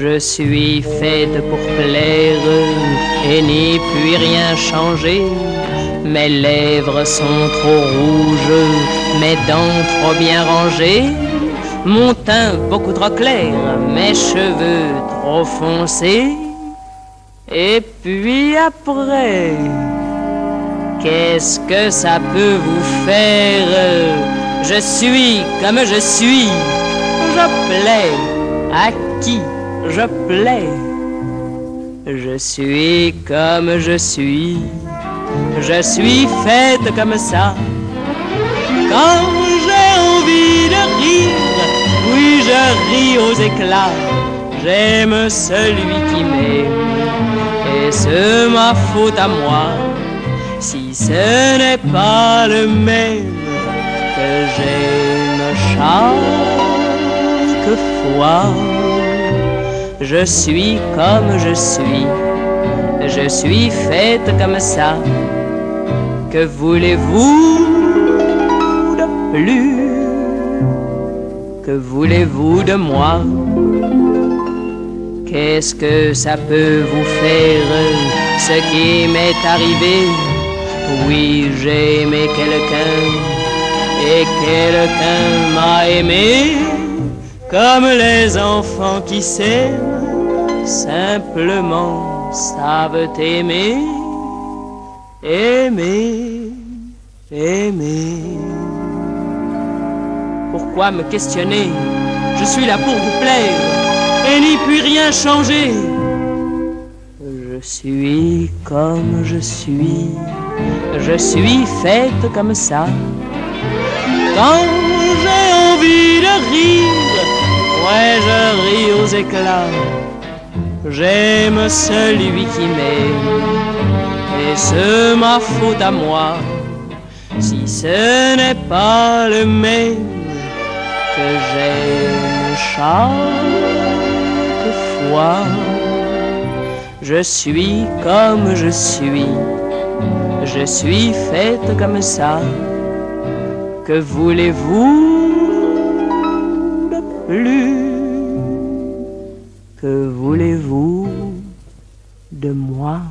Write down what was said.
Je suis faite pour plaire et n'y puis rien changer. Mes lèvres sont trop rouges, mes dents trop bien rangées, mon teint beaucoup trop clair, mes cheveux trop foncés. Et puis après, qu'est-ce que ça peut vous faire? Je suis comme je suis, je plais à qui je plais. Je suis comme je suis faite comme ça. Quand j'ai envie de rire, oui je ris aux éclats. J'aime celui qui m'aime, et c'est ma faute à moi si ce n'est pas le même que j'aime chaque fois. Je suis comme je suis faite comme ça. Que voulez-vous de plus? Que voulez-vous de moi? Qu'est-ce que ça peut vous faire, ce qui m'est arrivé? Oui, j'ai aimé quelqu'un, et quelqu'un m'a aimé, comme les enfants qui s'aiment, simplement savent aimer, aimer, aimer. Pourquoi me questionner? Je suis là pour vous plaire, et n'y puis rien changer. Je suis comme je suis faite comme ça. Quand j'ai envie de rire, ouais je ris aux éclats. J'aime celui qui m'aime, et c'est ma faute à moi si ce n'est pas le même que j'aime chaque fois. Je suis comme je suis faite comme ça. Que voulez-vous de plus? Que voulez-vous de moi?